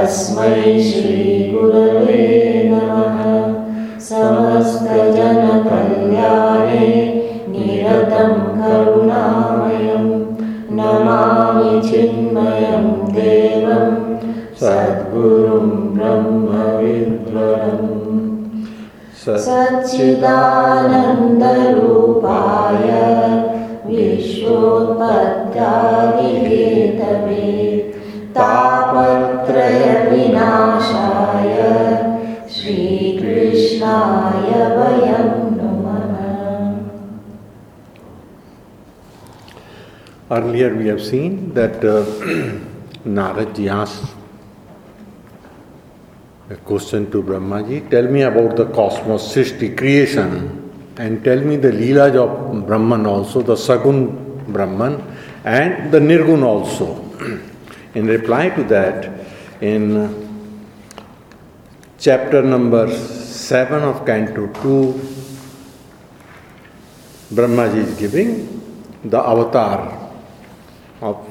तस्मै श्रीगुरवे नमः। समस्तजनकल्याणे निरतं करुणामयं नमामि चिन्मयं देवं सद्गुरुं ब्रह्मविद्वरम्। सच्चिदानन्दरूपाय विश्वोत्पत्त्यादिहेतवे तापत्रयविनाशाय श्रीकृष्णाय वयं नमः। Earlier we have seen that Naradji asked a question to Brahmaji, tell me about the cosmos, Srishti, creation, and tell me the Leelas of Brahman also, the Sagun Brahman and the Nirgun also. In reply to that, in chapter number 7 of Canto 2, Brahmaji is giving the avatar of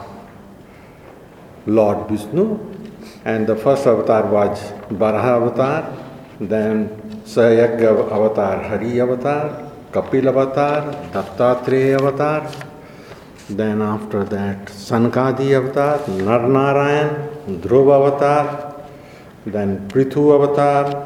Lord Vishnu, and the first avatar was Varaha avatar, then Sayagya avatar, Hari avatar, Kapil avatar, Dattatreya avatar, then after that Sankadi avatar, Narnarayan, Dhruva avatar, then Prithu avatar,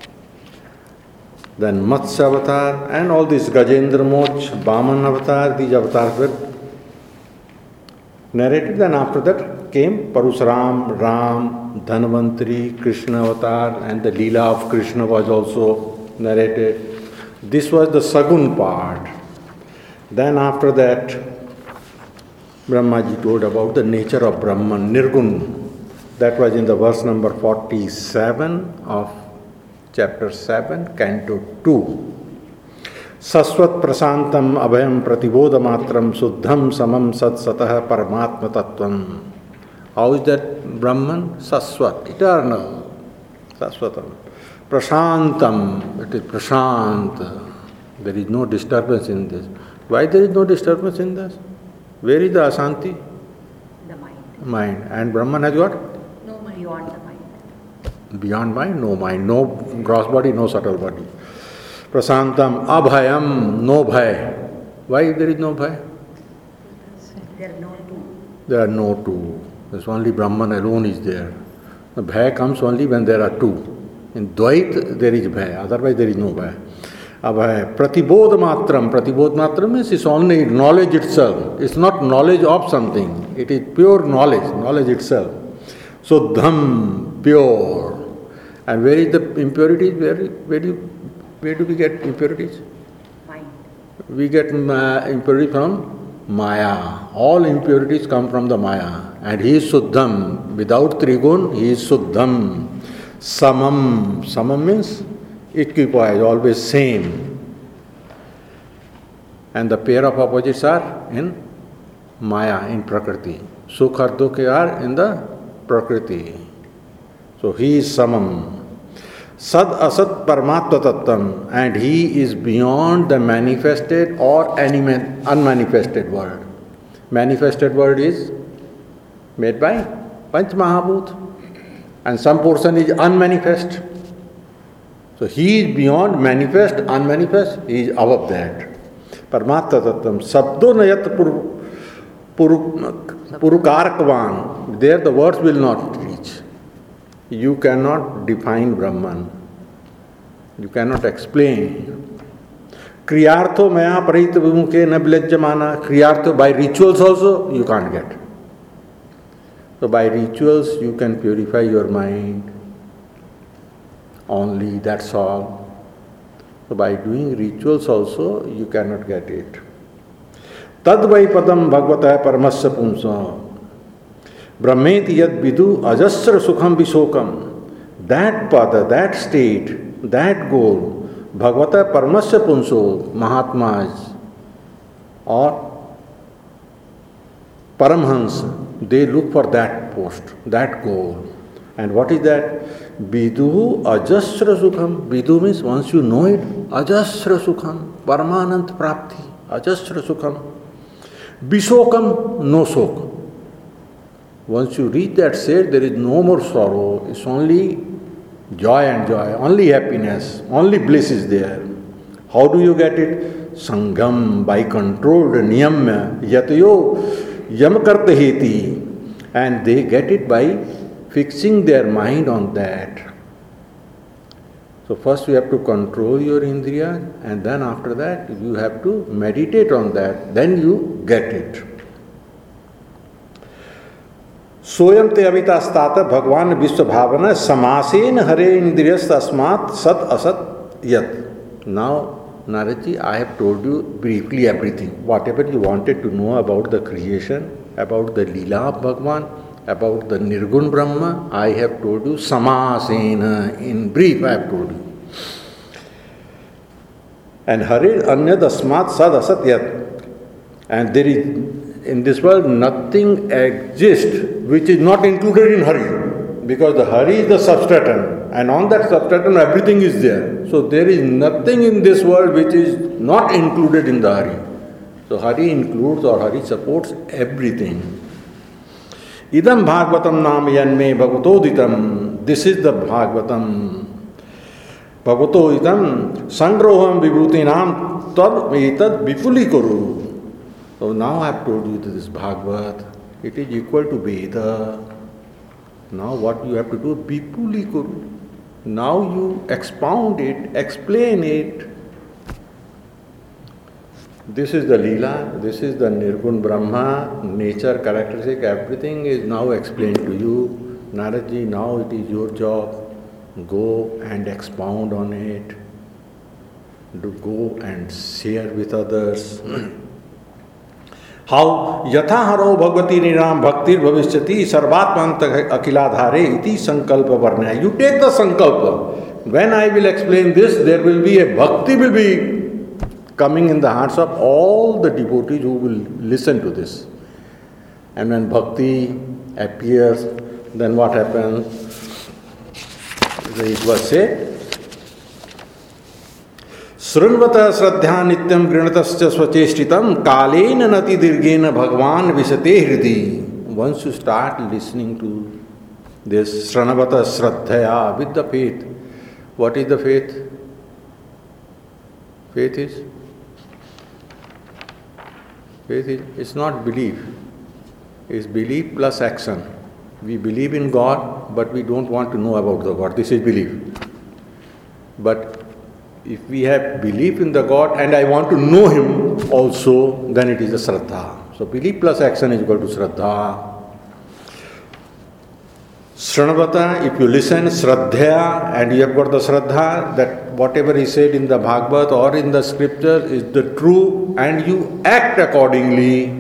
then Matsya avatar, and all these Gajendra Moch, Vaman avatar, these avatars were narrated. Then after that came Parasuram, Ram, Dhanvantari, Krishna avatar, and the Leela of Krishna was also narrated. This was the Sagun part. Then after that, Brahmaji told about the nature of Brahman, Nirgun. That was in the verse number 47 of chapter 7, Canto 2. Saswat prasantam abhayam pratibodha matram suddham samam sat satah paramatma tattvam. How is that Brahman? Saswat, eternal. Saswatam. Prasantam, it is prashant. There is no disturbance in this. Why there is no disturbance in this? Where is the asanti? The mind. Mind. And Brahman has what? No mind. Beyond the mind. Beyond mind, no mind. No gross body, no subtle body. Prasantam, abhayam, no bhai. Why there is no bhai? There are no two. There are no two. There's only Brahman alone is there. The bhai comes only when there are two. In Dvait there is bhai, otherwise there is no bhai. Abhay, pratibodha matram. Pratibodha matram means it's only knowledge itself. It's not knowledge of something. It is pure knowledge, knowledge itself. So dham, pure. And where is the impurities? Where do we get impurities? Mind. We get impurity from Maya. All impurities come from the Maya. And he is Suddham. Without Trigun, he is Suddham. Samam. Samam means equipoise, always same. And the pair of opposites are in Maya, in Prakriti. Sukh or Dukh are in the Prakriti. So he is Samam. Sad Asat Paramatma Tattvam, and he is beyond the manifested or unmanifested world. Manifested world is made by Panch Mahabhut, and some portion is unmanifest. So he is beyond manifest, unmanifest, he is above that. Paramatma Tattvam, Sabdo Nayat Purukarakvan, there the words will not reach. You cannot define Brahman. You cannot explain. Kriyartho maya parita vimukhe na vilajyamana. Kriyartho, by rituals also you can't get. So by rituals you can purify your mind. Only, that's all. So by doing rituals also you cannot get it. Tad vai padam bhagavata paramasya pumsa. Brahmeti yad vidu ajasra sukham visokam. That pada, that state, that goal, Bhagavata Paramasya Punso, Mahatmas or Paramhans, they look for that post, that goal. And what is that? Vidu ajasra sukham. Vidu means once you know it, ajasra sukham, Paramanant Prapti, ajasra sukham. Visokam, no sok. Once you reach that state, there is no more sorrow. It's only joy and joy, only happiness, only bliss is there. How do you get it? Sangham, by controlled niyamya, yatayo yam kartaheti. And they get it by fixing their mind on that. So first you have to control your indriya, and then after that you have to meditate on that. Then you get it. Soyam ते अवितास्तात भगवान विश्व भावना समासेन हरे इंद्रियस्त अस्मात् सत असत यत. Now, Naradji, I have told you briefly everything. Whatever you wanted to know about the creation, about the Leela of Bhagwan, about the Nirgun Brahma, I have told you samasena. In brief, I have told you. And Hare anyad asmat sad asat yat. And there is, in this world, nothing exists which is not included in Hari. Because the Hari is the substratum, and on that substratum everything is there. So there is nothing in this world which is not included in the Hari. So Hari includes or Hari supports everything. Idam Bhagavatam Nam Yanme Bhagavatoditam. This is the Bhagavatam. Bhagavatoditam Sangroham Vibhutinam Tad Etad Vipuli Kuru. So now I have told you this Bhagavat. It is equal to Veda. Now what you have to do? Vipuli Kuru. Now you expound it, explain it. This is the Leela, this is the Nirgun Brahma, nature, characteristic, everything is now explained to you. Naradji, now it is your job. Go and expound on it. Go and share with others. How yatha haro bhagavati niram bhaktir bhavishyati sarvatmanta akiladhare iti sankalpa varnaya. You take the sankalpa. When I will explain this, there will be a bhakti will be coming in the hearts of all the devotees who will listen to this. And when bhakti appears, then what happens? It was said, Srunvata Sraddha Nityam Grinatascha Swacheshtitam Kalena Nati Dirgena Bhagavan Visate Hridi. Once you start listening to this Sranavata Sraddhaya with the faith, what is the faith? Faith is? It's not belief. It's belief plus action. We believe in God, but we don't want to know about the God. This is belief. But if we have belief in the God and I want to know Him also, then it is a Shraddha. So belief plus action is equal to Shraddha. Sranavata, if you listen, Shraddhaya, and you have got the Shraddha, that whatever is said in the Bhagavad or in the scripture is the true, and you act accordingly.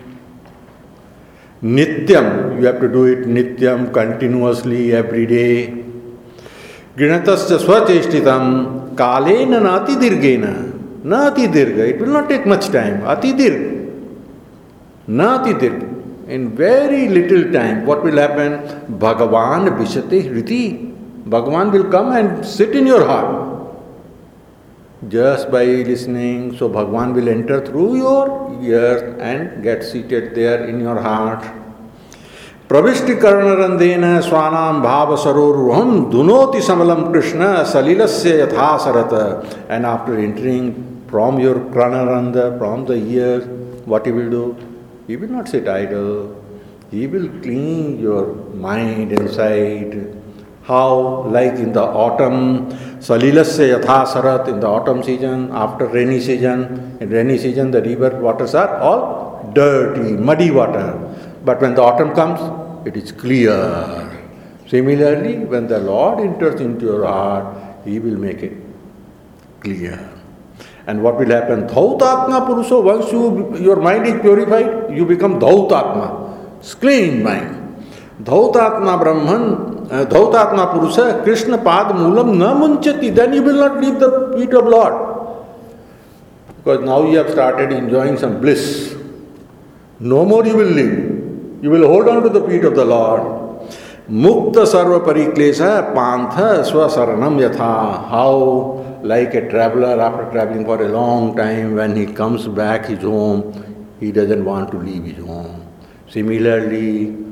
Nityam, you have to do it Nityam, continuously, every day. Grinatascha swacheshtitam kalena nati dirgena. Nati dirga, it will not take much time. Ati dirga. Nati dirga. In very little time, what will happen? Bhagavan vishate hriti. Bhagavan will come and sit in your heart. Just by listening, so Bhagavan will enter through your ears and get seated there in your heart. Pravishti karnarandena swanam bhava saroruham dunoti samalam Krishna salilasya yatha sarata. And after entering from your karnaranda, from the ears, what he will do? He will not sit idle. He will clean your mind inside. How? Like in the autumn, salilasya yatha sarat, in the autumn season, after rainy season. In rainy season, the river waters are all dirty, muddy water. But when the autumn comes, it is clear. Similarly, when the Lord enters into your heart, He will make it clear. And what will happen? Dhautatma Puruso, once your mind is purified, you become Dhautatma, clean mind. Dhautatma Brahman, Dhautatma Purusa, Krishna Pad Moolam na munchati, then you will not leave the feet of Lord. Because now you have started enjoying some bliss. No more you will leave. You will hold on to the feet of the Lord. Mukta sarva pariklesa pantha swasaranam yatha. How? Like a traveler after traveling for a long time, when he comes back his home, he doesn't want to leave his home. Similarly,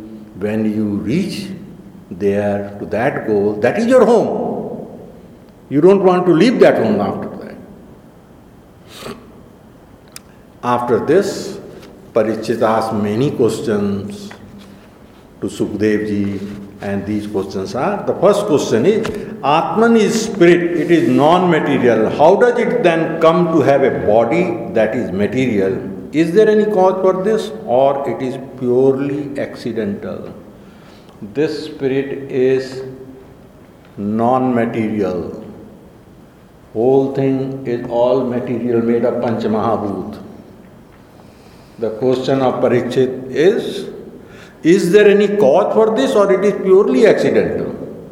when you reach there to that goal, that is your home. You don't want to leave that home after that. After this, Parikshit asked many questions to Sukdev ji, and these questions are, the first question is, Atman is spirit, it is non-material. How does it then come to have a body that is material? Is there any cause for this, or it is purely accidental? This spirit is non-material. Whole thing is all material, made of Panchamahabhut. The question of Parikshit is there any cause for this, or it is purely accidental?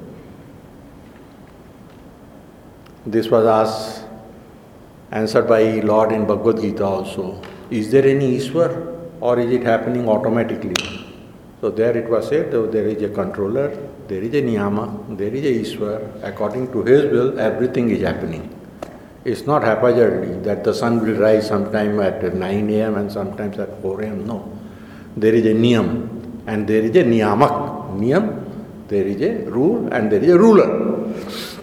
This was answered by Lord in Bhagavad Gita also. Is there any Ishwar, or is it happening automatically? So there it was said, there is a controller, there is a Niyamak, there is a Ishwar. According to his will, everything is happening. It's not haphazardly that the sun will rise sometime at 9 a.m. and sometimes at 4 a.m. No. There is a Niyam and there is a Niyamak. Niyam, there is a rule and there is a ruler.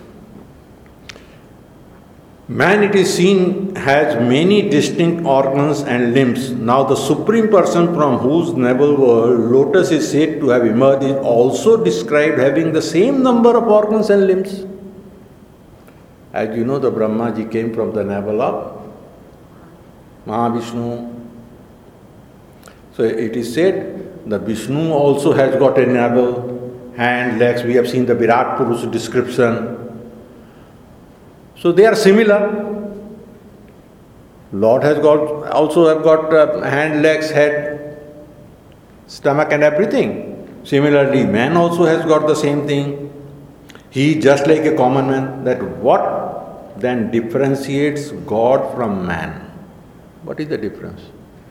Man, it is seen, has many distinct organs and limbs. Now the Supreme Person from whose navel world lotus is said to have emerged is also described having the same number of organs and limbs. As you know, the Brahmaji came from the navel of Mahavishnu. So it is said the Vishnu also has got a navel, hand, legs. We have seen the Virat Purusha description. So they are similar. Lord has got hand, legs, head, stomach and everything. Similarly, man also has got the same thing. He is just like a common man. That what then differentiates God from man? What is the difference?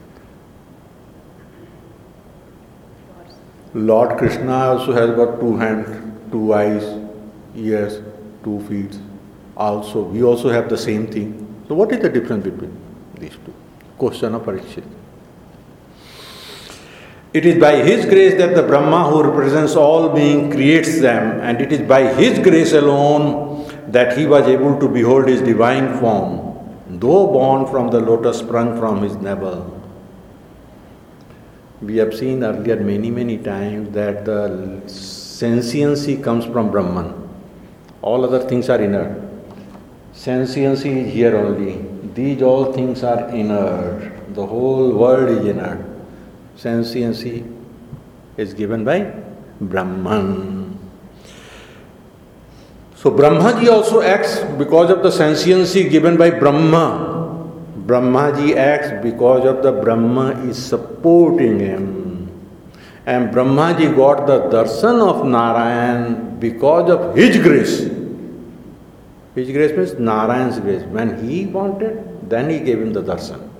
Lord Krishna also has got 2 hands, 2 eyes, ears, 2 feet. Also, we also have the same thing. So what is the difference between these two? Question of Parikshit. It is by His grace that the Brahma who represents all being creates them, and it is by His grace alone that he was able to behold His divine form, though born from the lotus sprung from His navel. We have seen earlier many times that the sentiency comes from Brahman. All other things are inert. Sentiency is here only. These all things are inert. The whole world is inert. Sentiency is given by Brahman. So Brahmaji also acts because of the sentiency given by Brahma. Brahmaji acts because of the Brahma is supporting him. And Brahmaji got the darshan of Narayan because of his grace. His grace means Narayan's grace. When he wanted, then he gave him the darshan.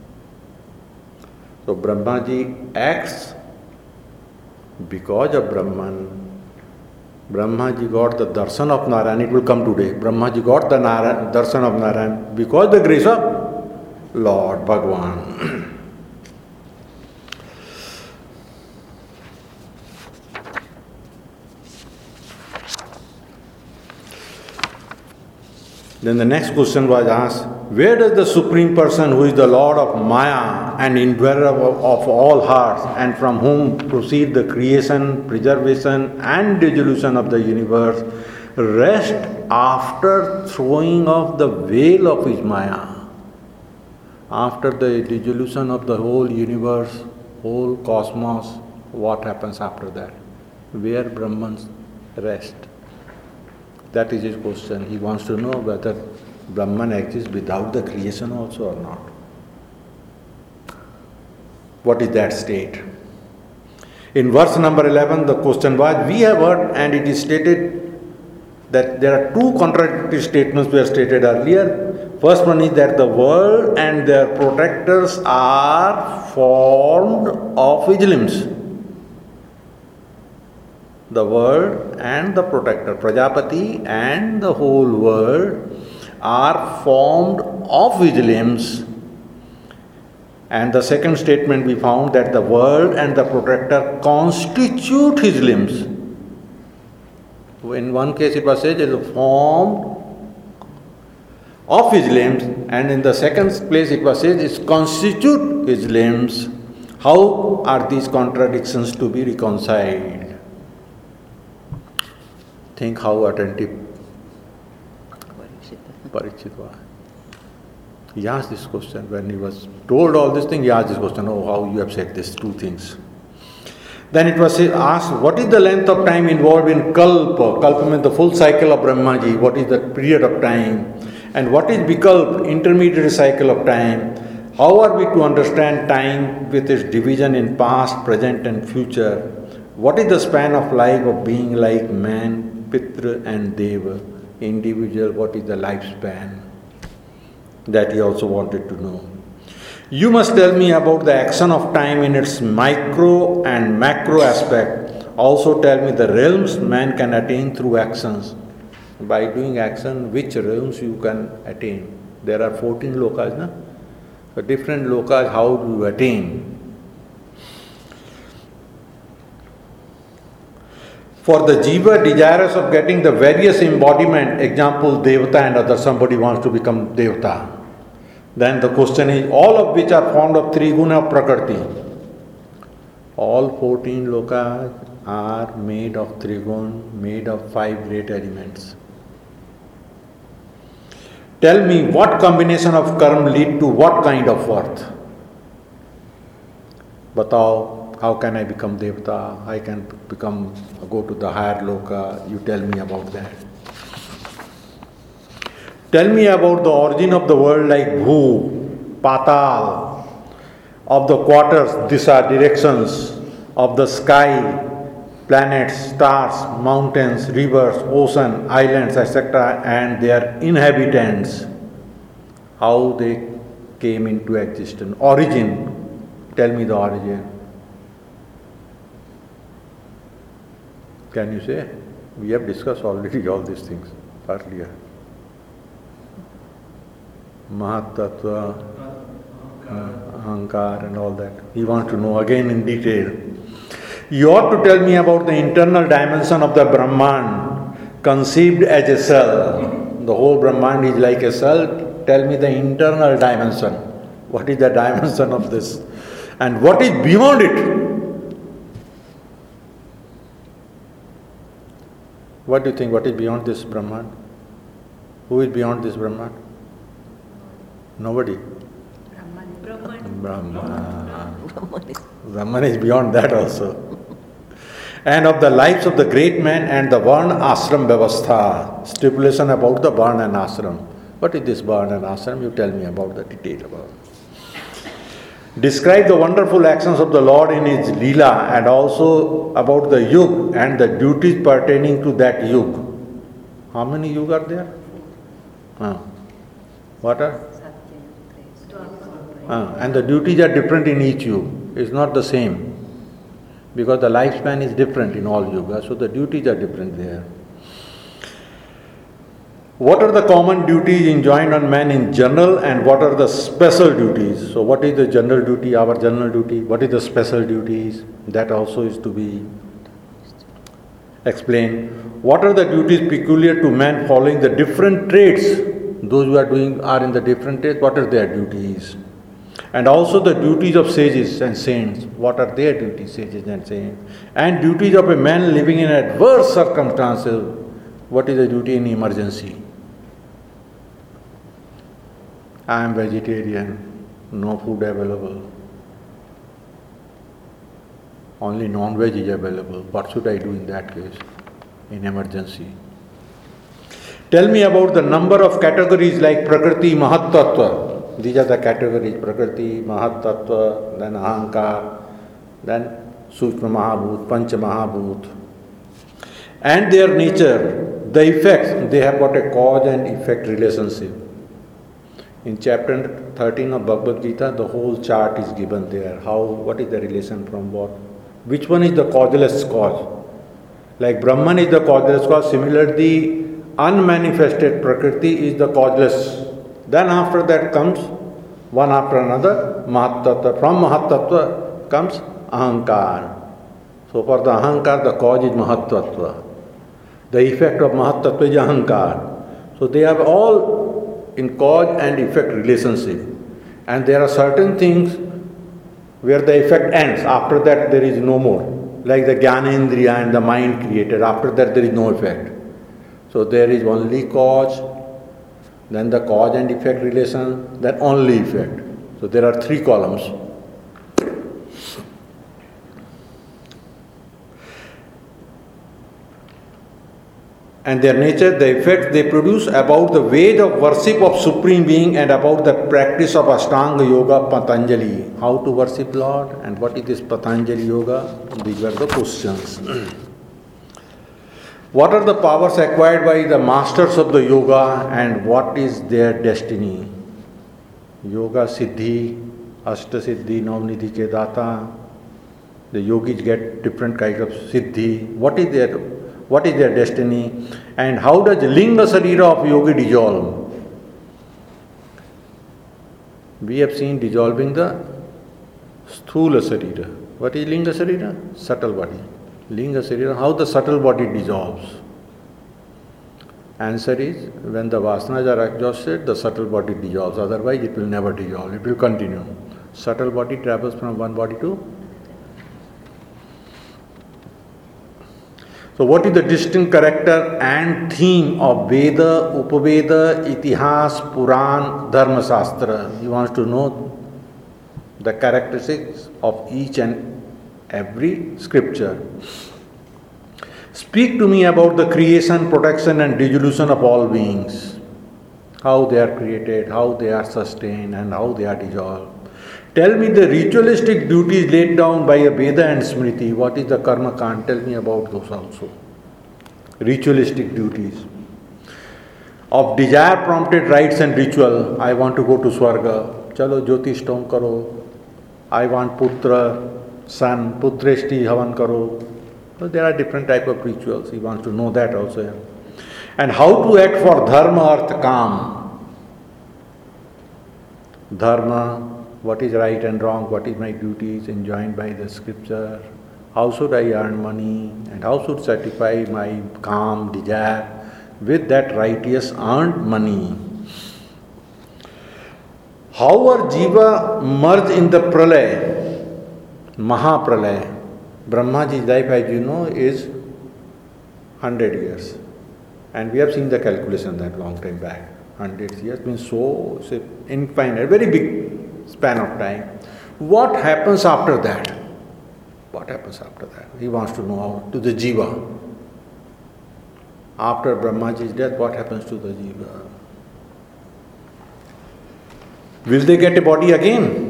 So Brahmaji acts because of Brahman. Brahmaji got the darshan of Narayan. It will come today. Brahmaji got the darshan of Narayan because the grace of Lord Bhagavan. Then the next question was asked, where does the Supreme Person, who is the Lord of Maya and indweller of all hearts, and from whom proceed the creation, preservation and dissolution of the universe, rest after throwing off the veil of his Maya? After the dissolution of the whole universe, whole cosmos, what happens after that? Where Brahman rests? That is his question. He wants to know whether Brahman exists without the creation also or not. What is that state? In verse number 11, the question was, we have heard and it is stated that there are 2 contradictory statements were stated earlier. First one is that the world and their protectors are formed of his limbs. The world and the protector, Prajapati and the whole world are formed of his limbs. And the second statement we found that the world and the protector constitute his limbs. In one case it was said as a form of his limbs, and in the second place it was said it constitute his limbs. How are these contradictions to be reconciled? Think how attentive Parikshit was. He asked this question when he was told all this thing. He asked this question, oh, how you have said these two things. Then it was asked, what is the length of time involved in Kalpa? Kalpa means the full cycle of Brahmaji. What is the period of time? And what is Vikalpa, intermediate cycle of time? How are we to understand time with its division in past, present and future? What is the span of life of being like man, Pitra and Deva? Individual, what is the lifespan? That he also wanted to know. You must tell me about the action of time in its micro and macro aspect. Also tell me the realms man can attain through actions. By doing action, which realms you can attain? There are 14 lokas, na? So different lokas, how do you attain? For the jiva desirous of getting the various embodiment, example Devata and others, somebody wants to become Devata. Then the question is, all of which are formed of three guna of Prakriti. All 14 lokas are made of trigun, made of 5 great elements. Tell me what combination of karma lead to what kind of worth? Batao, how can I become Devata? I can go to the higher loka. You tell me about that. Tell me about the origin of the world like Bhu, Patal, of the quarters, disa, directions, of the sky, planets, stars, mountains, rivers, ocean, islands, etc. and their inhabitants, how they came into existence. Origin, tell me the origin. Can you say? We have discussed already all these things earlier. Mahatattva, Ahankar and all that. He wants to know again in detail. You ought to tell me about the internal dimension of the Brahman, conceived as a cell. The whole Brahman is like a cell. Tell me the internal dimension. What is the dimension of this? And what is beyond it? What do you think? What is beyond this Brahman? Who is beyond this Brahman? Nobody. Brahman is beyond that also. And of the lives of the great men and the Varna Ashram Vyavastha, stipulation about the Varna and Ashram. What is this Varna and Ashram? You tell me about the detail about it. Describe the wonderful actions of the Lord in his Leela and also about the Yug and the duties pertaining to that Yug. How many Yug are there? What are? And the duties are different in each Yug. It's not the same. Because the lifespan is different in all yugas, so the duties are different there. What are the common duties enjoined on man in general and what are the special duties? So what is the general duty, our general duty? What is the special duties? That also is to be explained. What are the duties peculiar to man following the different trades? Those who are in the different trades, what are their duties? And also the duties of sages and saints. What are their duties, sages and saints? And duties of a man living in adverse circumstances. What is the duty in emergency? I am vegetarian, no food available. Only non-veg is available. What should I do in that case, in emergency? Tell me about the number of categories like Prakriti, Mahatattva. These are the categories, Prakriti, Mahatattva, then Ahankar, then Sukshma Mahabhut, Pancha Mahabhut. And their nature, the effects, they have got a cause and effect relationship. In chapter 13 of Bhagavad Gita, the whole chart is given there. What is the relation from what? Which one is the causeless cause? Like Brahman is the causeless cause, similarly, unmanifested Prakriti is the causeless. Then after that comes one after another, Mahatattva. From Mahatattva comes Ahankar. So for the Ahankar, the cause is Mahatattva. The effect of Mahatattva is Ahankar. So they have all in cause and effect relationship. And there are certain things where the effect ends. After that there is no more. Like the Jnanendriya and the mind created. After that there is no effect. So there is only cause, then the cause and effect relation, then only effect. So there are three columns. And their nature, the effect they produce about the way of worship of Supreme Being and about the practice of Ashtanga Yoga Patanjali. How to worship Lord and what is this Patanjali Yoga? These were the questions. What are the powers acquired by the masters of the yoga and what is their destiny? Yoga Siddhi, Ashta Siddhi, Navnidhi Kedata. The yogis get different kinds of Siddhi. What is their destiny? And how does Linga Sarira of yogi dissolve? We have seen dissolving the Sthula Sarira. What is Linga Sarira? Subtle body. Linga Sarira, how the subtle body dissolves? Answer is, when the vasanas are exhausted, the subtle body dissolves. Otherwise, it will never dissolve. It will continue. Subtle body travels from one body to. So, what is the distinct character and theme of Veda, Upaveda, Itihas, Puran, Dharma Shastra? He wants to know the characteristics of each and every scripture. Speak to me about the creation, protection and dissolution of all beings. How they are created, how they are sustained and how they are dissolved. Tell me the ritualistic duties laid down by a Veda and Smriti. What is the Karma Kand? Tell me about those also. Ritualistic duties. Of desire prompted rites and ritual. I want to go to Swarga. Chalo Jyotish Tom karo. I want Putra, son, Putreshti Havan karo. So there are different type of rituals. He wants to know that also. And how to act for Dharma, Artha, Kam. Dharma, what is right and wrong, what is my duties enjoined by the scripture, how should I earn money, and how should satisfy my calm desire with that righteous earned money. How are Jiva merged in the Pralay, Mahapralay. Brahmaji's life, as you know, is 100 years. And we have seen the calculation that long time back. 100 years means so infinite, very big span of time. What happens after that? What happens after that? He wants to know how to the Jiva. After Brahmaji's death, what happens to the Jiva? Will they get a body again?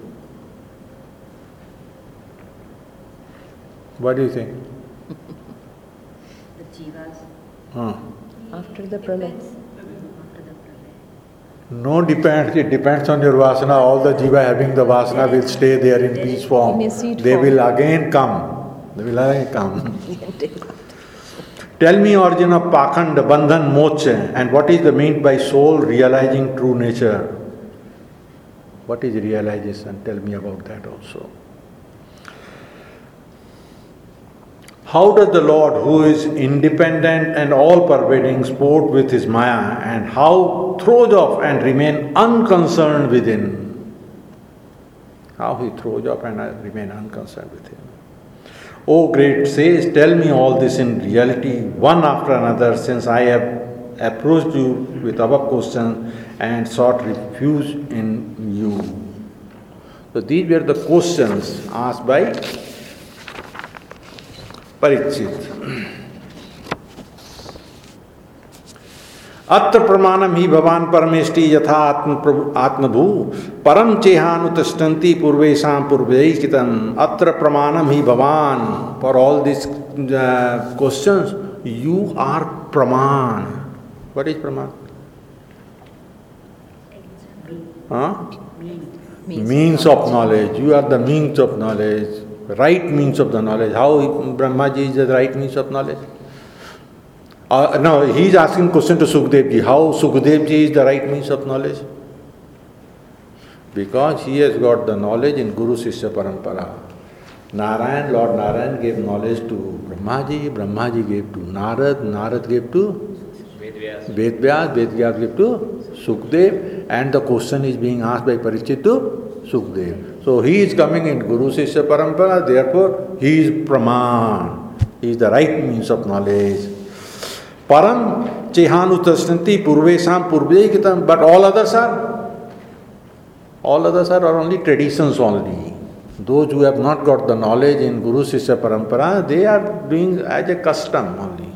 What do you think? The jivas. After the pralay. After the pralay. No, depends. It depends on your vasana. All the jiva having the vasana will stay there in peace form. In a seed They form. will again come. They will again come. Tell me origin of Pakhand, Bandhan, Moksha, and what is the meant by soul realizing true nature? What is realization? Tell me about that also. How does the Lord, who is independent and all-pervading, sport with his Maya, and how throws off and remain unconcerned within? How he throws off and remain unconcerned within. O great sage, tell me all this in reality, one after another, since I have approached you with above questions and sought refuge in you. So these were the questions asked by Parikshit. अत्र प्रमाणम ही भवान परमेष्टि यथा आत्मभू परम चेहानुतिष्ठन्ति पूर्वेशां पूर्वैकितम अत्र प्रमाणम ही भवान for all this questions you are pramana. What is pramana? Means of knowledge. You are the means of knowledge, right means of the knowledge. How Brahmaji is the right means of knowledge? No, he is asking question to Sukdev ji. How Sukdev ji is the right means of knowledge? because he has got the knowledge in Guru Sishya Parampara. Narayan, Lord Narayan gave knowledge to Brahmaji, Brahmaji gave to Narad, Narad gave to Vedvyas, Vedvyas gave to Sukdev, and the question is being asked by Parikshit to Sukdev. So he is coming in Guru Sishya Parampara, therefore he is Praman. He is the right means of knowledge. Param Chehanu Tasnanti Purvesam Purveikitam, but all others are only traditions only. Those who have not got the knowledge in Guru Sishya Parampara, they are doing as a custom only.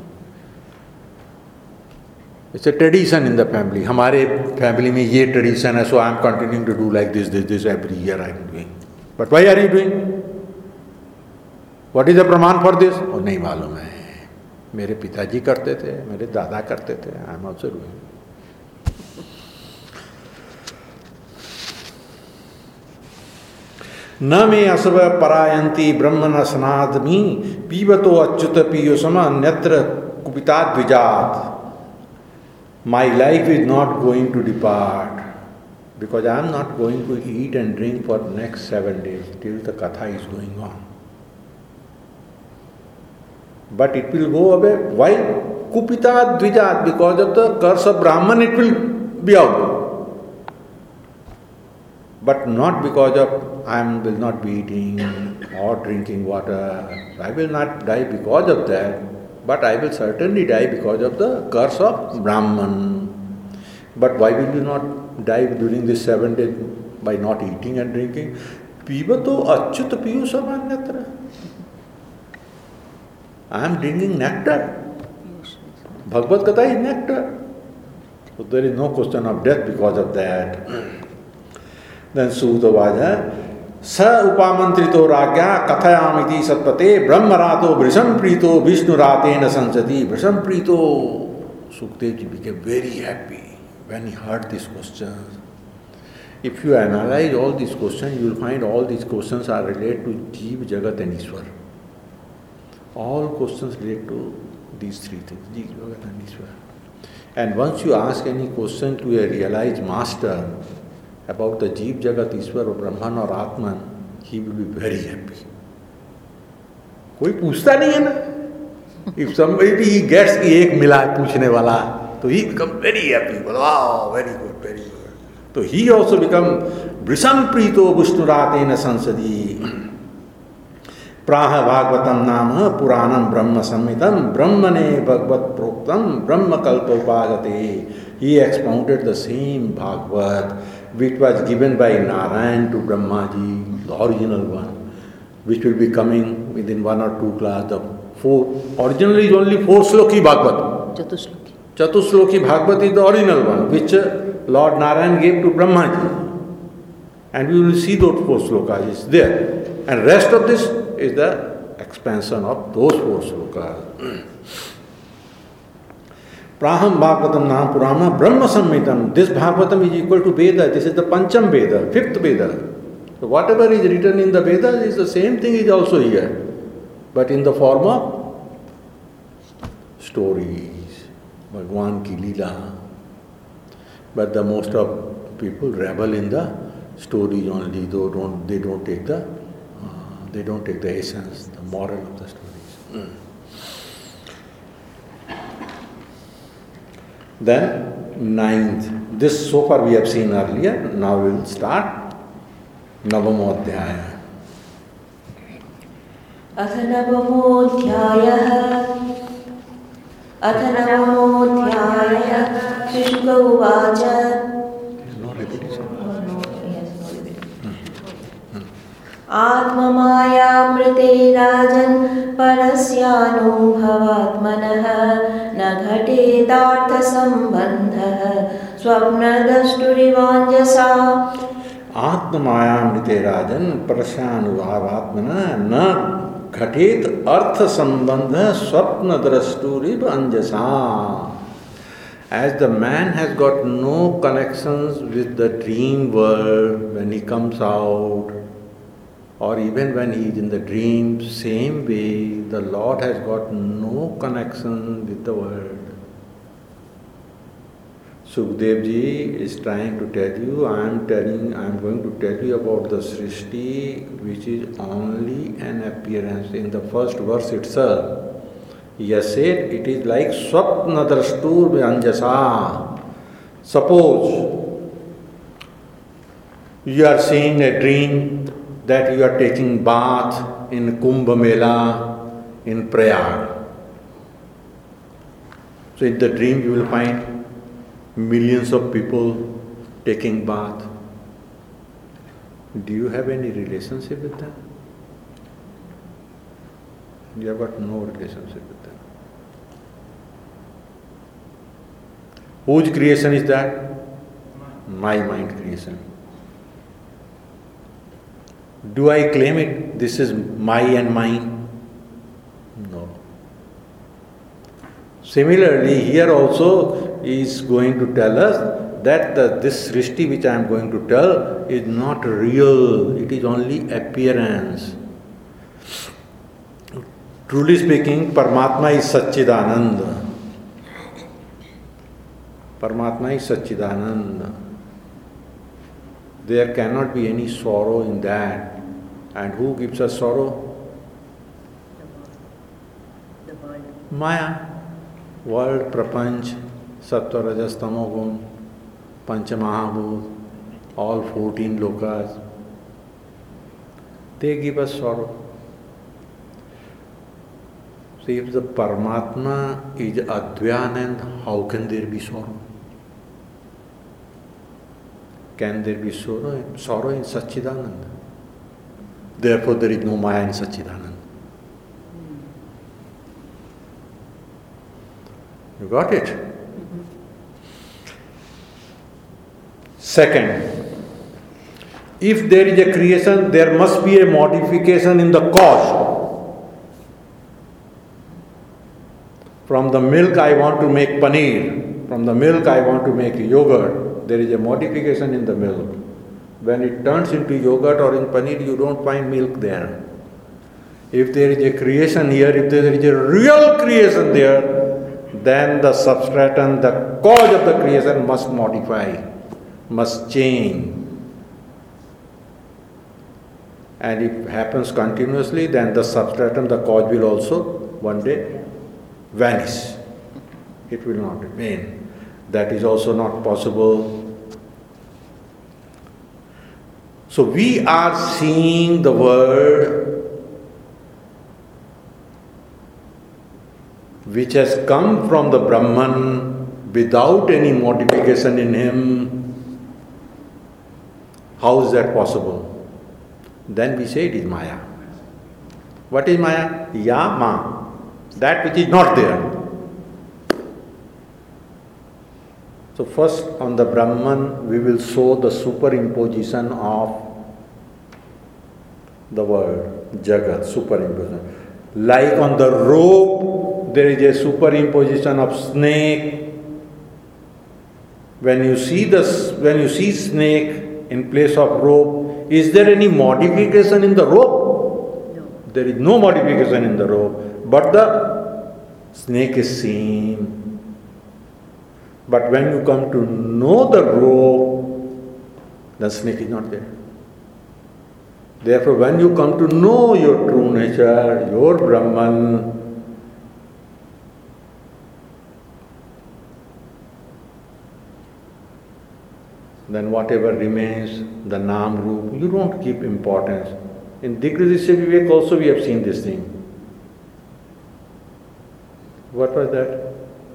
It's a tradition in the family. हमारे family में ये tradition है, so I am continuing to do like this every year I am doing. But why are you doing? What is the praman for this? Oh, नहीं मालूम है. मेरे पिताजी करते थे, मेरे दादा करते थे. I am also doing. न मे असव परायन्ति ब्रह्मण सनादमी पीबतो अच्युत पीयूषम अन्यत्र कुपितात् द्विजात्. My life is not going to depart because I am not going to eat and drink for the next 7 days till the katha is going on. But it will go away. Why? Kupita dvijat, because of the curse of Brahman it will be out. But not because of I will not be eating or drinking water. I will not die because of that. But I will certainly die because of the curse of Brahman. But why will you not die during this 7 days by not eating and drinking? Pibato achyut piyusam anyatra. I am drinking nectar. Bhagavad Gita is nectar. So there is no question of death because of that. Then Suta Vaja. स उपामंत्रितो राज्ञा कथयामिति सत्पते ब्रह्मरातो वृषम Preeto विष्णुरातेन संसति. वृषम Preeto, Sukdev ji became very happy when he heard these questions. If you analyze all these questions, you will find all these questions are related to Jeev, Jagat and Ishwar. All questions relate to these three things, Jeev, Jagat and Ishwar. And once you ask any question to a realized master about the Jeev, Jagat, Ishwar or Brahman or Atman, he will be very happy. कोई पूछता नहीं है ना. If somebody he gets कि एक मिला है पूछने वाला, तो he become very happy. Wow, very good, very good. So he also become Vrisham Prito Vishnuratena Sansadi. Praha Bhagavatam Nama Puranam Brahma Samhitam Brahmane Bhagavat Proktam Brahma Kalpopagate. He expounded the same Bhagavat which was given by Narayan to Brahmaji, the original one, which will be coming within 1 or 2 classes. The 4, originally is only 4 sloki Bhagavad. Chatusloki Bhagavad is the original one, which Lord Narayan gave to Brahmaji. And we will see those 4 slokas is there. And rest of this is the expansion of those 4 slokas. Praham Bhagavatam Nam Purana Brahma Samhitam. This Bhagavatam is equal to Veda. This is the Pancham Veda, 5th Veda. So whatever is written in the Vedas is the same thing is also here. But in the form of stories. Bhagwan ki Leela. But the most of people revel in the stories only. They don't take the essence, the moral of the stories. Then 9th. This so far we have seen earlier. Now we will start Navamo Adhyaya. अथ नवमोऽध्यायः शुक उवाच आत्ममायामृते राजन् परस्यानुभवात्मनः न घटेदार्थसम्बन्धः स्वप्नद्रष्टुरिवाञ्जसा. आत्ममायामृते राजन् परस्यानुभवात्मनः न घटेत अर्थ संबंध स्वप्न द्रष्टुरिव अंजसा. As the man has got no connections with the dream world when he comes out, or even when he is in the dream, same way the Lord has got no connection with the world. Sukdev ji is trying to tell you, I am going to tell you about the Srishti, which is only an appearance. In the first verse itself, he has said it is like Swapna Drashtur Vyanjasa. Suppose you are seeing a dream that you are taking bath in Kumbh Mela in Prayag. So in the dream you will find millions of people taking bath. Do you have any relationship with them? You have got no relationship with them. Whose creation is that? My mind creation. Do I claim it? This is my and mine? No. Similarly, here also is going to tell us that this Srishti which I am going to tell is not real, it is only appearance. Truly speaking, Paramatma is Satchidananda. Paramatma is Satchidananda. There cannot be any sorrow in that. And who gives us sorrow? The world. Maya. World, Prapanch, Sattva, Rajas, Tamo Gun, Panchamahabhut, all 14 lokas, they give us sorrow. So if the Paramatma is Advyanand, how can there be sorrow? Can there be sorrow? Sorrow in Satchidananda. Therefore there is no Maya in Satchidananda. You got it? Second, if there is a creation, there must be a modification in the cause. From the milk I want to make paneer, from the milk I want to make yogurt, there is a modification in the milk. When it turns into yogurt or in paneer, you don't find milk there. If there is a creation here, if there is a real creation there, then the substratum, the cause of the creation must modify, must change. And if it happens continuously, then the substratum, the cause will also one day vanish. It will not remain. That is also not possible. So we are seeing the world which has come from the Brahman without any modification in him. How is that possible? Then we say it is Maya. What is Maya? Yama, that which is not there. So first on the Brahman we will show the superimposition of the word, Jagat, superimposition. Like on the rope, there is a superimposition of snake. When you see snake in place of rope, is there any modification in the rope? No. There is no modification in the rope, but the snake is seen. But when you come to know the rope, the snake is not there. Therefore, when you come to know your true nature, your Brahman, then whatever remains, the Nam Roop, you don't keep importance. In Digridishya Vivek also we have seen this thing. What was that?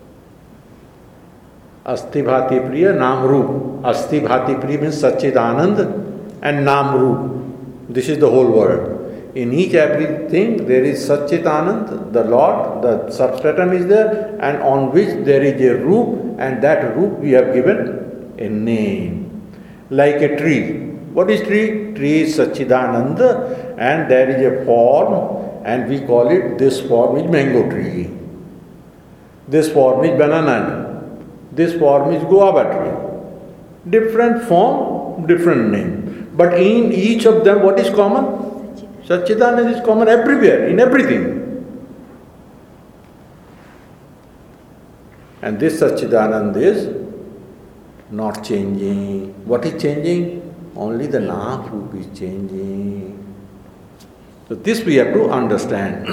Asti Bhati Priya Nam Roop. Asti Bhati Priya means Satchidanand and Nam Roop. This is the whole world. In each everything there is Satchitanand, the Lord, the substratum is there, and on which there is a roop, and that roop we have given a name. Like a tree. What is tree? Tree is Satchidanand, and there is a form, and we call it, this form is mango tree. This form is banana tree. This form is guava tree. Different form, different name. But in each of them, what is common? Satchidanand is common everywhere, in everything. And this Satchidanand is not changing. What is changing? Only the Naam Roop is changing. So this we have to understand.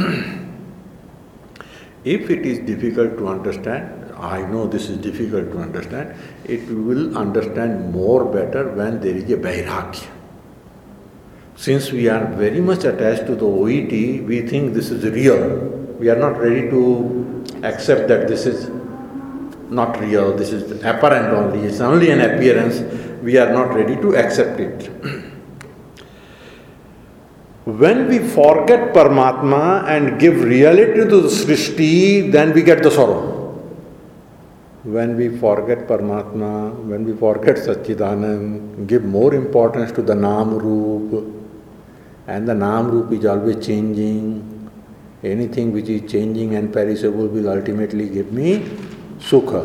If it is difficult to understand, I know this is difficult to understand, it will understand more better when there is a Vairagya. Since we are very much attached to the OET, we think this is real. We are not ready to accept that this is not real, this is apparent only, it's only an appearance. We are not ready to accept it. When we forget Paramatma and give reality to the Srishti, then we get the sorrow. When we forget Paramatma, when we forget Satchidanand, give more importance to the Naam Roop, and the Naam Roop is always changing. Anything which is changing and perishable will ultimately give me Sukha.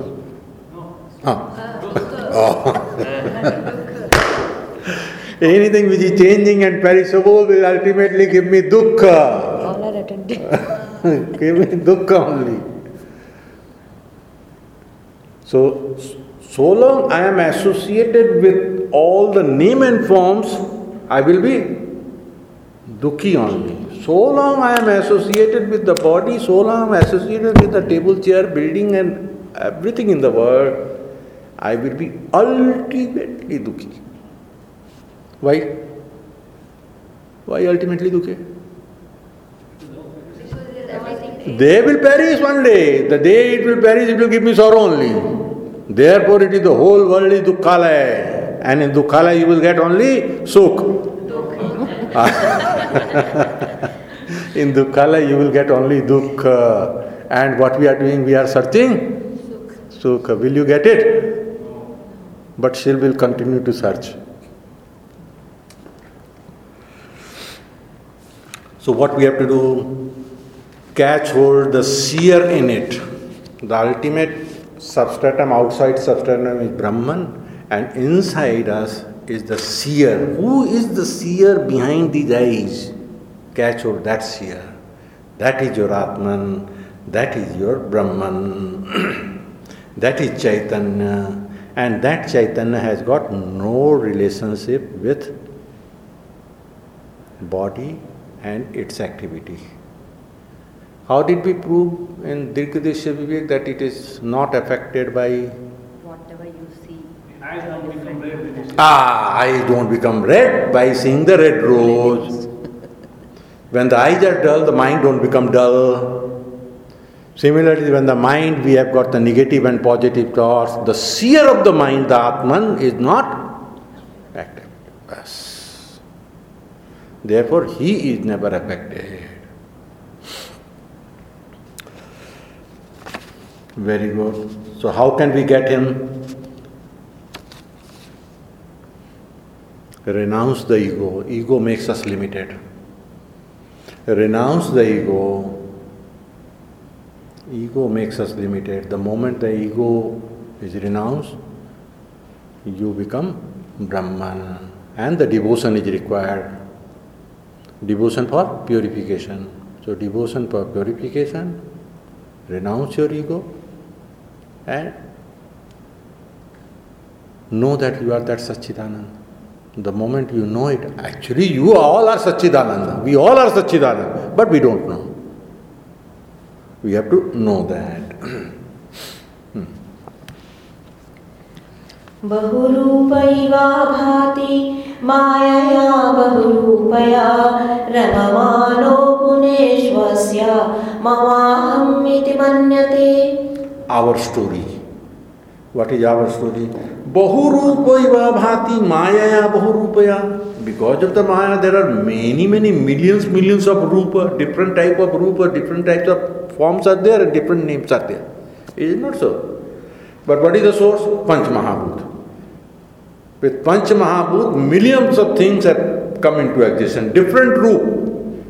Anything which is changing and perishable will ultimately give me Dukkha. All are attending. Give me Dukkha only. So long I am associated with all the name and forms, I will be Dukhi only. So long I am associated with the body, so long I am associated with the table, chair, building and everything in the world, I will be ultimately Dukhi. Why? Why ultimately Dukhi? They will perish one day. The day it will perish, it will give me sorrow only. Therefore it is the whole world is Dukkhalaya. And in Dukkhalaya you will get only Sukh. In Dukkhalaya you will get only Dukkha. And what we are doing, we are searching Sukha. Will you get it? But still will continue to search. So what we have to do? Catch hold the seer in it. The ultimate substratum, outside substratum is Brahman, and inside us is the seer. Who is the seer behind these eyes? Catch hold that seer. That is your Atman, that is your Brahman, that is Chaitanya, and that Chaitanya has got no relationship with body and its activity. How did we prove in Dirghadesha Vivek that it is not affected by Whatever you see. Eyes don't become red when you see. eyes don't become red by seeing the red rose. When the eyes are dull, the mind don't become dull. Similarly, when the mind, we have got the negative and positive thoughts, the seer of the mind, the Atman, is not active. Yes. Therefore, he is never affected. Very good. So how can we get him? Renounce the ego. Ego makes us limited. Renounce the ego. Ego makes us limited. The moment the ego is renounced, you become Brahman. And the devotion is required. Devotion for purification. So devotion for purification, renounce your ego and know that you are that Satchidananda. The moment you know it, actually you all are Satchidananda. We all are Satchidananda, but we don't know. We have to know that. बहुरूपैवा भाति मायया बहुरूपया रममानो गुणेश्वस्य ममाहम् इति मन्यते. Our story. What is our story? Bahurupaiva bhati mayaya bahurupaya. Because of the Maya, there are many millions of rupa, different type of rupa, different types of forms are there and different names are there. Is it not so? But what is the source? Panch Mahabhut. With Panch Mahabhut, millions of things have come into existence, different roop.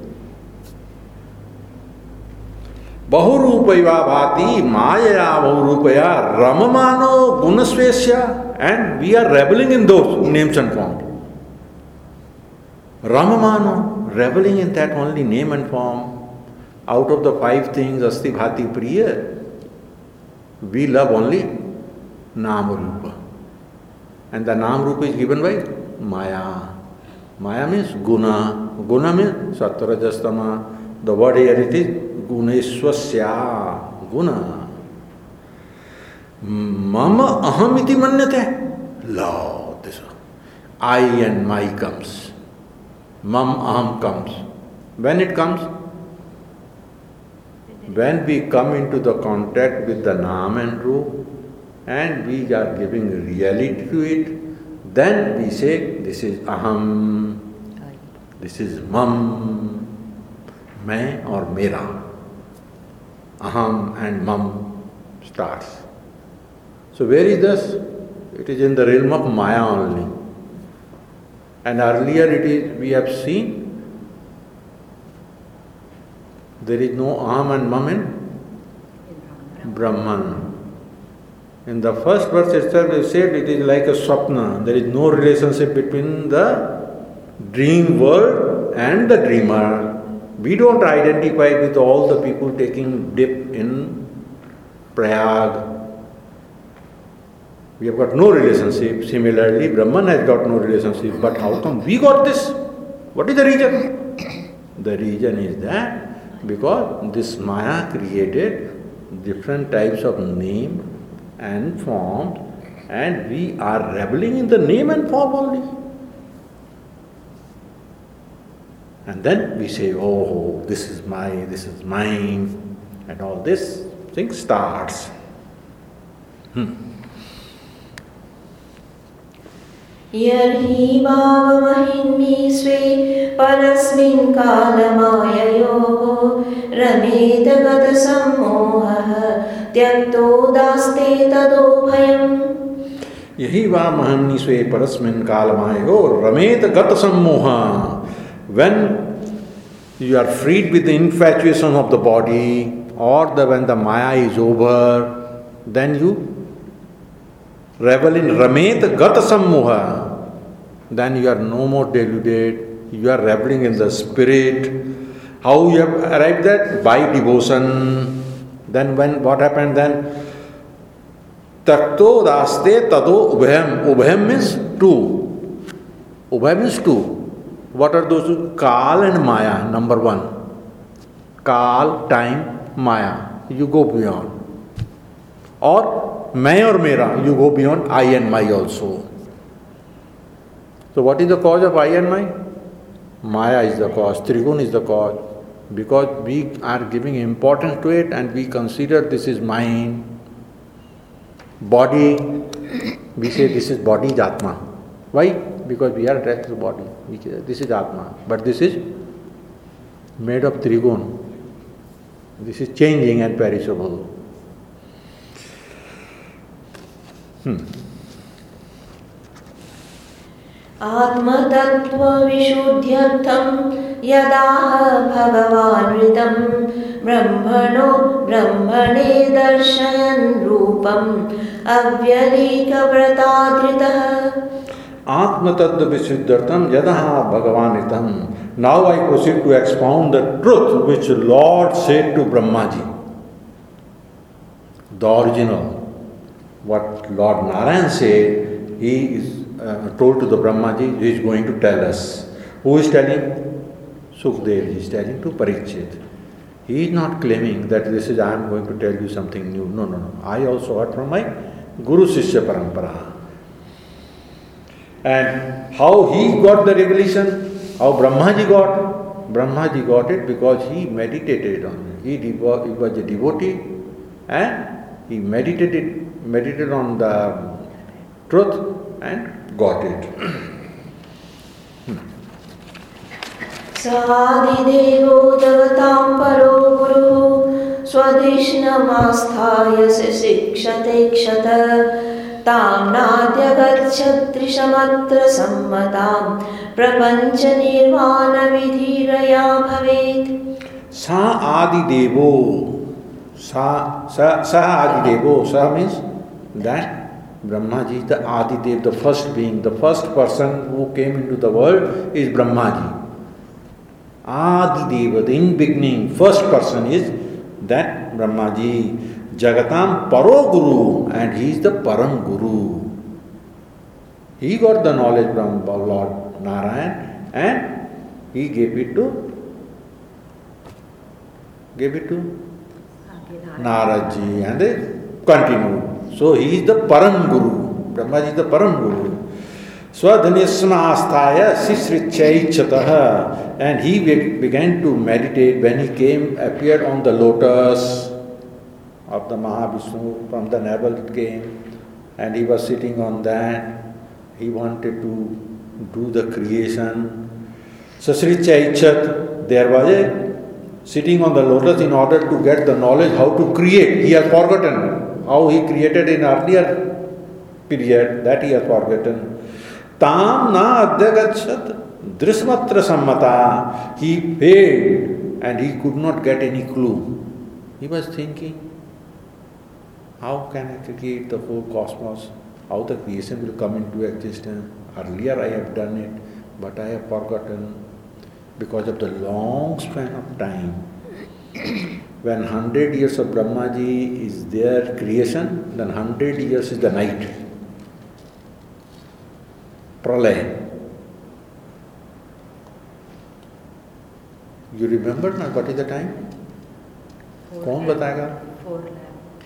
Bahurupaiva bhati mayaya bahurupaya ramamano gunasvesya, and we are reveling in those names and forms. Ramamano, reveling in that only name and form. Out of the 5 things, asti bhati priya, we love only Nama Rupa. and the Nam Rupa is given by Maya. Maya means Guna. Guna means Sattva Rajas Tama. The word here it is Guneshwasya. Guna. Mama aham iti manyate. Lord, this I and my comes. Mam aham comes. When it comes? When we come into the contact with the Nam and Rup and we are giving reality to it, then we say this is aham, this is mam, main or mera. Aham and mam starts. So where is this? It is in the realm of Maya only. And earlier it is, we have seen, there is no aham and mam in Brahman. In the first verse itself it said it is like a swapna. There is no relationship between the dream world and the dreamer. We don't identify with all the people taking dip in Prayag. We have got no relationship. Similarly, Brahman has got no relationship. But how come we got this? What is the reason? The reason is that because this Maya created different types of name and forms, and we are reveling in the name and form only. And then we say, oh, this is mine, and all this thing starts. Yarhi bhavamahinmi sve parasmin kalamayayoho rameta gata sammoha tyakto daste tado bhayam. Yahi vamahani swe parasmin kalamayo ramet gata sammoha. When you are freed with the infatuation of the body, or when the Maya is over, then you revel in ramet gata sammoha. Then you are no more deluded. You are reveling in the spirit. How you have arrived at? By devotion. Then what happened then? Takto daste tado ubhayam. Ubhayam means two. Ubhayam means two. What are those two? Kal and Maya, number one. Kal, time, Maya. You go beyond. Or main or mera, you go beyond I and my also. So what is the cause of I and my? Maya is the cause, Trigun is the cause. Because we are giving importance to it and we consider this is mine. Body, we say this is body is Atma. Why? Because we are attached to the body. We say this is Atma. But this is made of Trigun. This is changing and perishable. Atma-tattva vishuddhyartham yadaha bhagavanritam brahmane darshayan rupam avyalika vratadritah. Atma-tattva vishuddhyartham yadaha bhagavanritam. Now I proceed to expound the truth which Lord said to Brahmaji. The original. What Lord Narayan said, he is told to the Brahmaji, he is going to tell us. Who is telling? Sukdev is telling to Parikshit. He is not claiming that this is I am going to tell you something new. No. I also heard from my Guru Sishya Parampara. And how he got the revelation, how Brahmaji got? Brahmaji got it because he meditated on it. He was a devotee and he meditated on the truth and got it. Sadidevo jagatam paro guru swadhishnamasthaya se sikshate kshata tam nadya gachatrishamatra sammatam prapancha nirvana vidhiraya bhavet. Sa Adidevo. Sa Adidevo. Sa means that Brahmaji is the Adidev, the first being, the first person who came into the world is Brahmaji. Adideva, the in beginning, first person is that Brahmaji. Jagatam Paro Guru, and he is the Param Guru. He got the knowledge from Lord Narayan and he gave it to Naradji and they continued. So he is the Param Guru. Brahmaji is the Param Guru. Swadhanisma asthaya sisrichaichataha, and he began to meditate when he appeared on the lotus of the Mahavishnu. From the navel it came and he was sitting on that. He wanted to do the creation. Sasrichaichat, there was a sitting on the lotus in order to get the knowledge how to create. He has forgotten how he created in earlier period, that he has forgotten. Tam na adhyagachat drismatra sammata. He failed and he could not get any clue. He was thinking, how can I create the whole cosmos? How the creation will come into existence? Earlier I have done it, but I have forgotten because of the long span of time. When 100 years of Brahmaji is their creation, then 100 years is the night. Pralay. You remember now what is the time? कौन बताएगा? 4 lakh.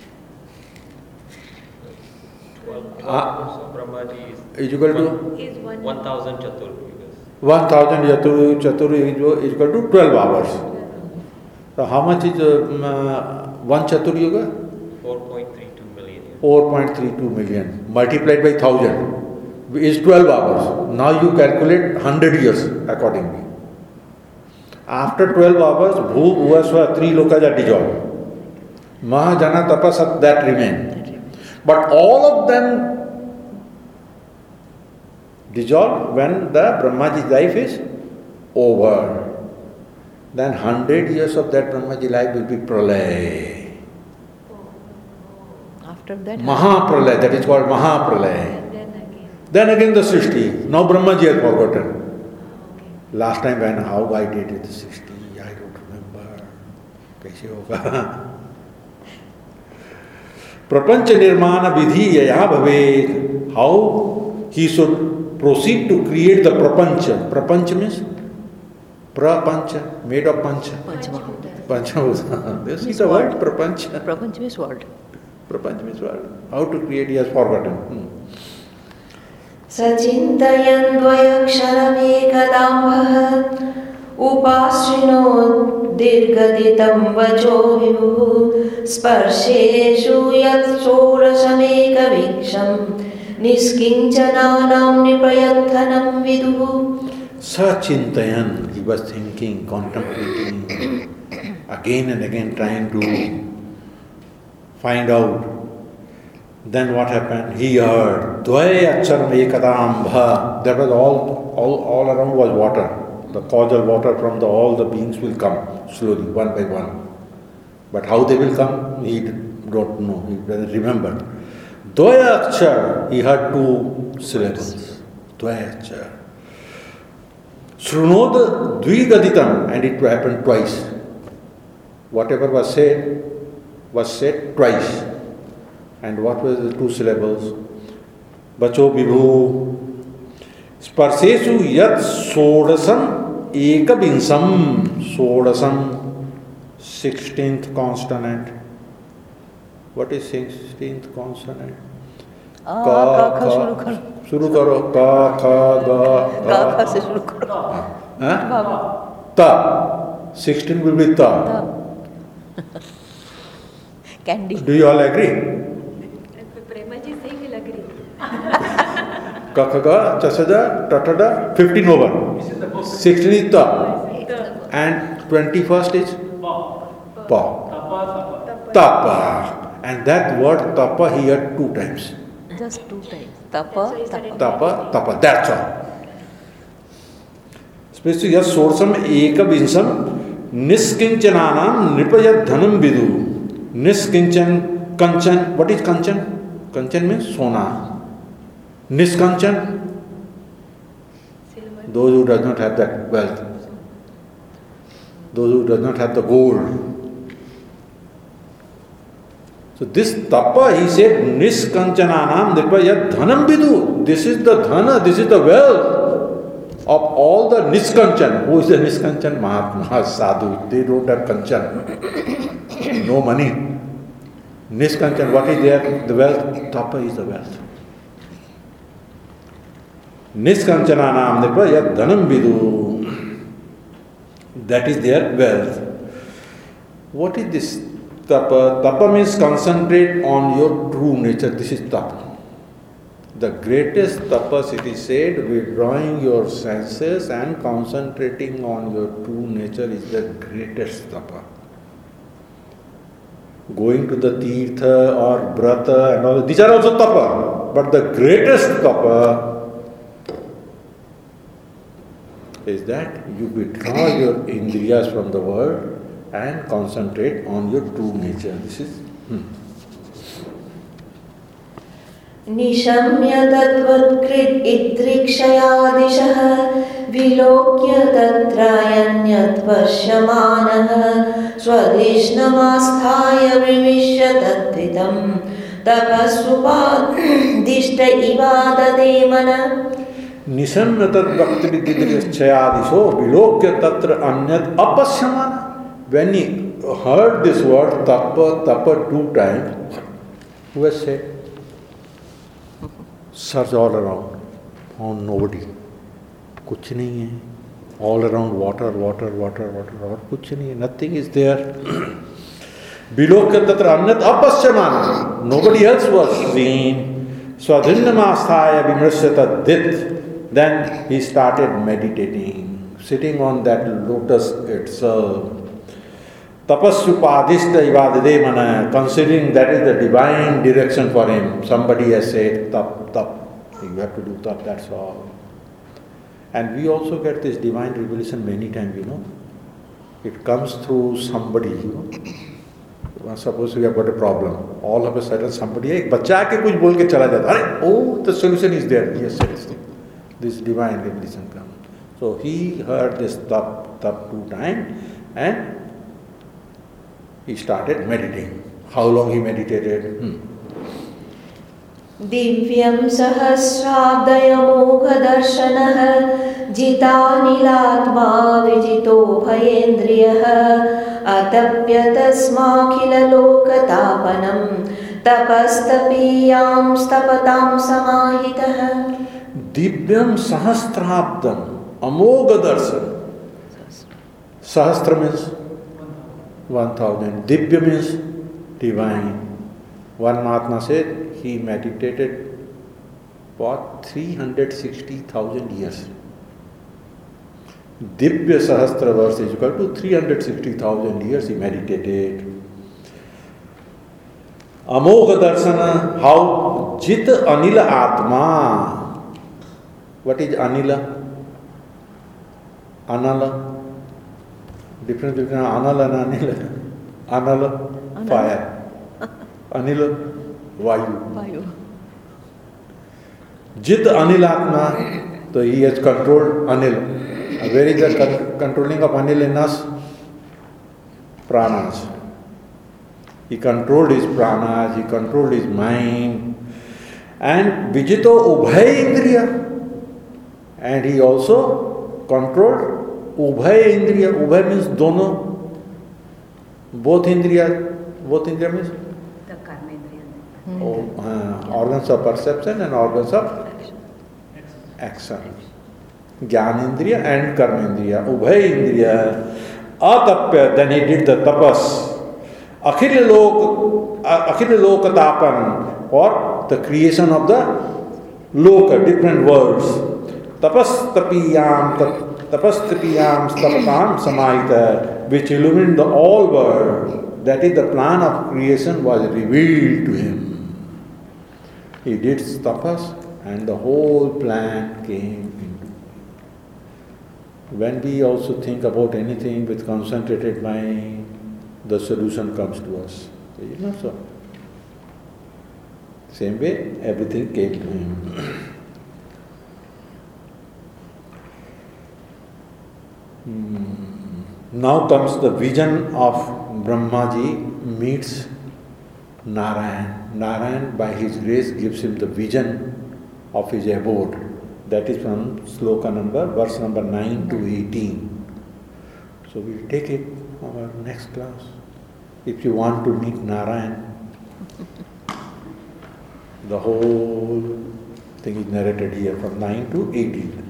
12 hours of Brahmaji is equal to Is 1000 Chaturvyugas. 1000 Chatur is equal to 12 hours. So how much is one Chaturyuga? 4.32 million years. 4.32 million multiplied by 1000 is 12 hours. Now you calculate 100 years accordingly. After 12 hours, Bhu, Bhuvasva, 3 lokas are dissolved. Mahajana Tapasat, that remain. But all of them dissolved when the Brahmaji life is over. Then 100 years of that Brahmaji life will be Pralay. After that, Mahapralay, that is called Mahapralay. And then again. Then again the Srishti. Now Brahmaji has forgotten. Okay. Last time when how I did it, the Srishti, I don't remember. Kaise hoga? Prapancha nirmana vidhi yaya bhavet. How he should proceed to create the prapancha. Prapancha means prapancha, made of pancha. Panchamahabhuta. Pancha. This is the word prapancha. Prapanch means world. Prapancha means world. How to create he has forgotten. सचिन्तयन् द्वयक्षरमेकदाम्भः उपाश्रिनो दीर्घदितं वचो विभुः स्पर्शेषु यत् षोडशमेकवीक्षं निष्किञ्चनानां निप्रयत्थनं विदुः. Sachintayan, he was thinking, contemplating, again and again trying to find out. Then what happened? He heard, Dvaya acharam ekadambha. There was all around was water. The causal water from all the beings will come slowly, one by one. But how they will come, he don't know, he doesn't remember. Dvaya achar, he heard 2 syllables. Dvaya achar. Shrunod dvigaditam, and it happened twice. Whatever was said twice. And what were the 2 syllables? Bacho vibhu. Sparsesu yat sodasam ekavinsam. Sodasam, 16th consonant. What is 16th consonant? Ka kha shuru karo. Shuru karo. Ka, kha, ga, Ka kha se shuru karo. Ta. 16 will be ta. Candy. Do you all agree? Premaji say will agree. Kakaga, Chasada, Tatada, 15 over. 16 is ta. And 21st is pa. Tapa. And that word tapa he heard 2 times. Just 2 times. Tapa, tapa. Tapa, tapa. That's all. Especially yes, sorsam eka vinsam niskinchananam nipayat dhanam vidu. Niskinchan, kanchan. What is kanchan? Kanchan means sona. Niskanchan, those who does not have that wealth, those who does not have the gold. So this tapa, he said, Niskanchananam Nirva Yad Dhanam Vidu. This is the dhana, this is the wealth of all the Niskanchan. Who is the Niskanchan? Mahatma, Sadhu. They don't have kanchan. No money. Niskanchan, what is there? The wealth. Tapa is the wealth. Niskanchananam Nirva Yad Dhanam Vidu. That is their wealth. What is this? Tapa. Tapa means concentrate on your true nature. This is tapa. The greatest tapas, it is said, withdrawing your senses and concentrating on your true nature is the greatest tapa. Going to the tirtha or brata and all, these are also tapa. But the greatest tapa is that you withdraw your indriyas from the world and concentrate on your true nature. This is निशम्य तद्वत्कृत् इत्रिक्षयादिशः विलोक्य तत्रायन्यत् पश्यमानः स्वधिष्णमास्थाय विविश्य तद्वितं तपस्सुपादिष्ट इवाददे मनः निशम्य तद्वक्तृदिदृश्चयादिशो विलोक्य तत्र अन्यत् अपश्यमान. When he heard this word tapa, tapa 2 times, who has said? Search all around, found nobody. कुछ नहीं है. All around water, कुछ नहीं है. Nothing is there. विलोक्य तत्र अन्यत् अपश्यमान. Nobody else was seen. Swadhinnamaasthaya vimrishya tadvit. Then he started meditating, sitting on that lotus itself. Tapassupadishta ivadade mana, considering that is the divine direction for him. Somebody has said, tap, you have to do tap, that's all. And we also get this divine revelation many times, It comes through somebody, Suppose we have got a problem. All of a sudden somebody, एक बच्चा आके कुछ बोल के चला जाता है. Oh, the solution is there. Yes, this divine revelation comes. So he heard this tap 2 times and he started meditating. How long he meditated? दिव्यं सहस्राब्दयमोघदर्शनः जितानिलात्मा विजितो भयेन्द्रियः अतप्य तस्माखिललोकतापनं तपस्तपीयां स्तपतां समाहितः. दिव्यम सहस्त्राब्दम अमोघ दर्शन. Sahasra means 1000. Divya means divine. One Mahatma said he meditated for 360,000 years. Divya Sahasra verse is equal to 360,000 years he meditated. Amogha Darshana, how Jit Anila Atma. What is Anila? Anala. Difference between Anala and Anila. Anala, fire. Anila, Vayu. Jit Anilatma, so he has controlled Anil. Where is the controlling of Anil in us? Pranas. He controlled his pranas, he controlled his mind. And Vijito Ubhay Indriya. And he also controlled Ubhay Indriya. Ubhay means dono. Both Indriya means? Organs of perception and organs of action. Jnanendriya and Karmendriya. Ubhay Indriya. Atapya, then he did the tapas. Akhil Loka Tapan, or the creation of the Loka, different worlds. Tapastapiyam stapatam samahita, which illumined the all world. That is, the plan of creation was revealed to him. He did tapas and the whole plan came into. When we also think about anything with concentrated mind, the solution comes to us. So, so. Same way, everything came to him. Now comes the vision of Brahmaji meets Narayan. Narayan, by his grace, gives him the vision of his abode. That is from sloka number, verse number 9 to 18. So we'll take it our next class. If you want to meet Narayan, the whole thing is narrated here from 9 to 18.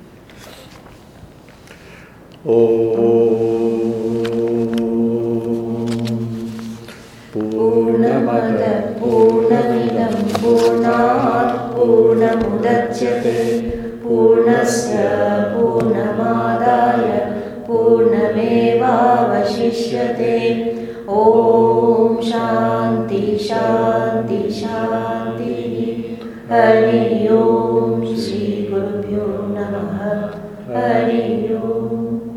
पूर्णमदः पूर्णमिदं पूर्णात् पूर्णमुदच्यते पूर्णस्य पूर्णमादाय पूर्णमेवावशिष्यते ॐ शान्ति शान्ति शान्तिः हरि ओम श्री गुरुभ्यो नमः हरि ओम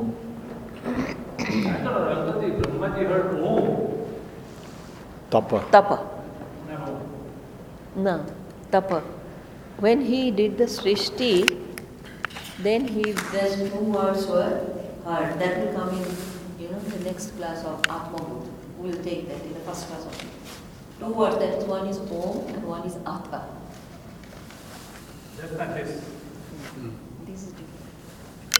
Brahmaji heard Om. Tapa. Tapa. No. No, tapa. When he did the Srishti, then he Those two words were heard. That will come in, the next class of Atma. We will take that in the first class of it. Two words, that is one is Om and one is Atma. Just like this. this is different.